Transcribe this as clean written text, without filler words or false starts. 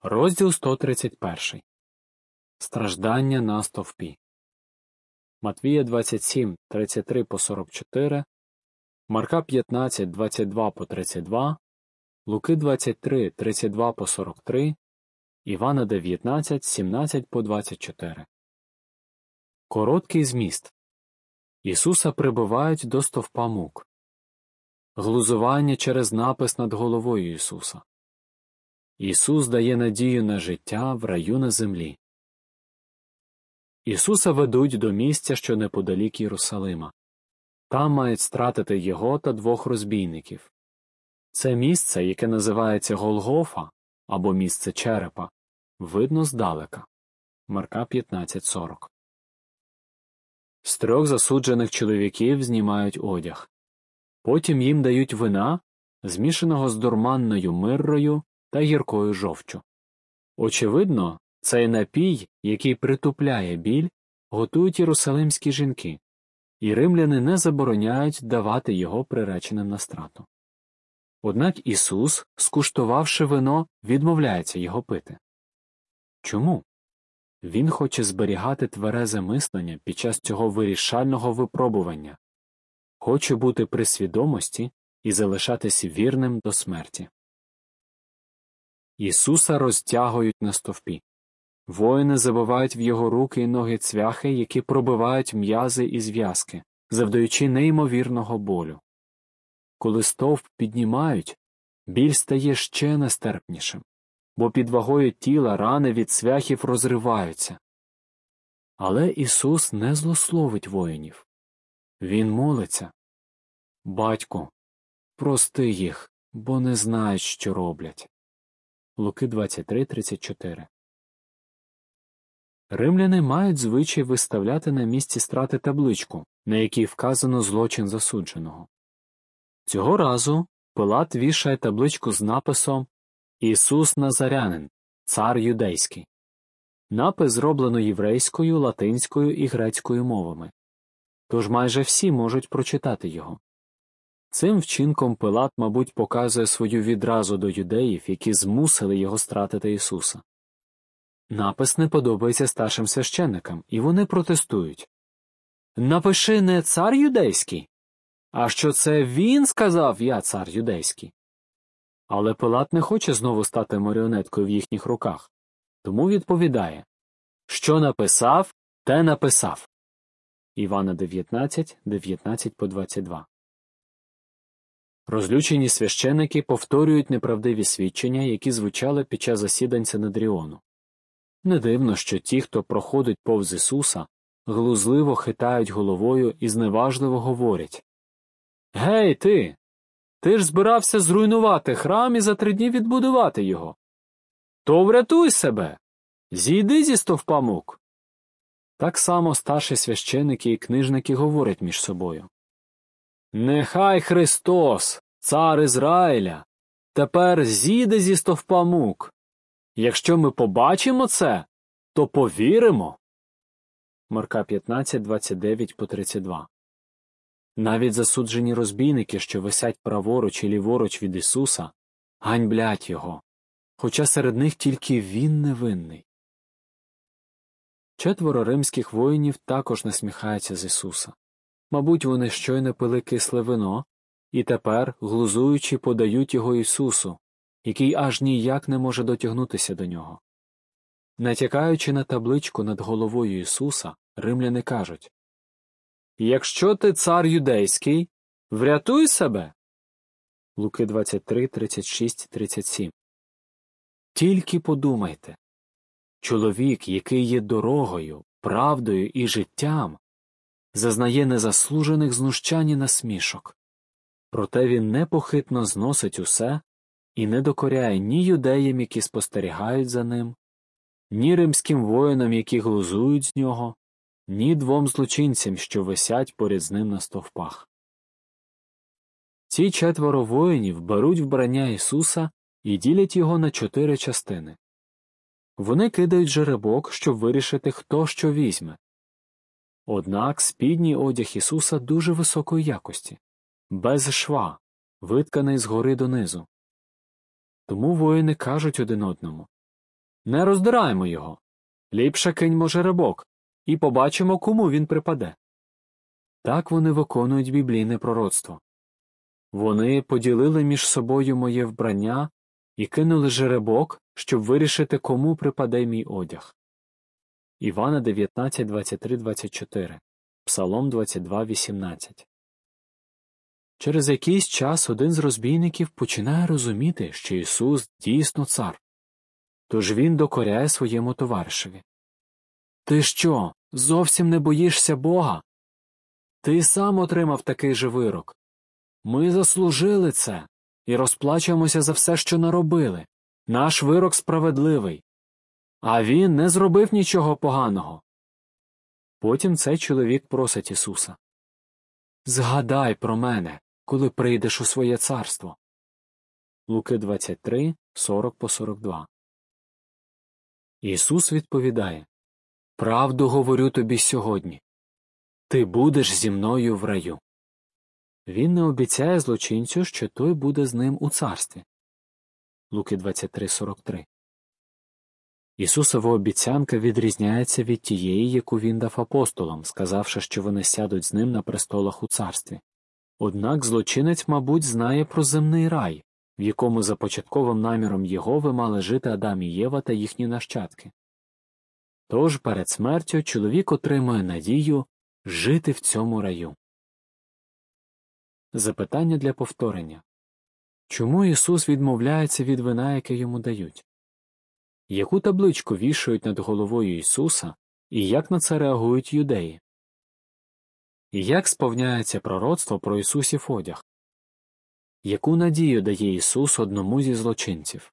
Розділ 131. Страждання на стовпі. Матвія 27, 33-44, Марка 15, 22-32, Луки 23, 32-43, Івана 19, 17-24. Короткий зміст. Ісуса прибивають до стовпа мук. Глузування через напис над головою Ісуса. Ісус дає надію на життя в раю на землі. Ісуса ведуть до місця, що неподалік Єрусалима. Там мають стратити його та двох розбійників. Це місце, яке називається Голгофа, або місце черепа, видно здалека. Марка 15:40. З 3 засуджених чоловіків знімають одяг. Потім їм дають вина, змішаного з дурманною миррою та гіркою жовчу. Очевидно, цей напій, який притупляє біль, готують єрусалимські жінки, і римляни не забороняють давати його приреченим на страту. Однак Ісус, скуштувавши вино, відмовляється його пити. Чому? Він хоче зберігати тверезе мислення під час цього вирішального випробування, хоче бути при свідомості і залишатися вірним до смерті. Ісуса розтягують на стовпі. Воїни забивають в його руки і ноги цвяхи, які пробивають м'язи і зв'язки, завдаючи неймовірного болю. Коли стовп піднімають, біль стає ще нестерпнішим, бо під вагою тіла рани від цвяхів розриваються. Але Ісус не злословить воїнів. Він молиться: «Батьку, прости їх, бо не знають, що роблять». Луки 23:34. Римляни мають звичай виставляти на місці страти табличку, на якій вказано злочин засудженого. Цього разу Пилат вішає табличку з написом «Ісус Назарянин, цар юдейський». Напис зроблено єврейською, латинською і грецькою мовами. Тож майже всі можуть прочитати його. Цим вчинком Пилат, мабуть, показує свою відразу до юдеїв, які змусили його стратити Ісуса. Напис не подобається старшим священникам, і вони протестують. «Напиши не цар юдейський, а що це він сказав «я цар юдейський». Але Пилат не хоче знову стати маріонеткою в їхніх руках, тому відповідає: «Що написав, те написав». Івана 19, 19-22. Розлючені священики повторюють неправдиві свідчення, які звучали під час засідань Синедріону. Не дивно, що ті, хто проходить повз Ісуса, глузливо хитають головою і зневажливо говорять: «Гей, ти! Ти ж збирався зруйнувати храм і за 3 дні відбудувати його! То врятуй себе! Зійди зі стовпа мук!» Так само старші священики і книжники говорять між собою: «Нехай Христос, цар Ізраїля, тепер зійде зі стовпа мук. Якщо ми побачимо це, то повіримо». Марка 15, 29-32. Навіть засуджені розбійники, що висять праворуч і ліворуч від Ісуса, ганьблять його, хоча серед них тільки він невинний. 4 римських воїнів також насміхаються з Ісуса. Мабуть, вони щойно пили кисле вино, і тепер, глузуючи, подають його Ісусу, який аж ніяк не може дотягнутися до нього. Натякаючи на табличку над головою Ісуса, римляни кажуть: «Якщо ти цар юдейський, врятуй себе». Луки 23, 36, 37. Тільки подумайте. Чоловік, який є дорогою, правдою і життям, зазнає незаслужених знущань і насмішок. Проте він непохитно зносить усе і не докоряє ні юдеям, які спостерігають за ним, ні римським воїнам, які глузують з нього, ні 2 злочинцям, що висять поряд з ним на стовпах. Ці 4 воїнів беруть вбрання Ісуса і ділять його на 4 частини. Вони кидають жеребок, щоб вирішити, хто що візьме. Однак спідній одяг Ісуса дуже високої якості, без шва, витканий згори донизу. Тому воїни кажуть один одному: Не роздираємо його. Ліпше киньмо жеребок, і побачимо, кому він припаде. Так вони виконують біблійне пророцтво. Вони поділили між собою моє вбрання і кинули жеребок, щоб вирішити, кому припаде мій одяг. Івана 19, 23, 24, Псалом 22, 18. Через якийсь час один з розбійників починає розуміти, що Ісус дійсно цар. Тож він докоряє своєму товаришеві. «Ти що, зовсім не боїшся Бога? Ти сам отримав такий же вирок. Ми заслужили це і розплачуємося за все, що наробили. Наш вирок справедливий. А він не зробив нічого поганого». Потім цей чоловік просить Ісуса: «Згадай про мене, коли прийдеш у своє царство». Луки 23, 40-42. Ісус відповідає: «Правду говорю тобі сьогодні. Ти будеш зі мною в раю». Він не обіцяє злочинцю, що той буде з ним у царстві. Луки 23, 43. Ісусова обіцянка відрізняється від тієї, яку він дав апостолам, сказавши, що вони сядуть з ним на престолах у царстві. Однак злочинець, мабуть, знає про земний рай, в якому за початковим наміром Єгови мали жити Адам і Єва та їхні нащадки. Тож перед смертю чоловік отримує надію жити в цьому раю. Запитання для повторення. Чому Ісус відмовляється від вина, яке йому дають? Яку табличку вішають над головою Ісуса і як на це реагують юдеї? І як сповняється пророцтво про Ісусів одяг? Яку надію дає Ісус одному зі злочинців?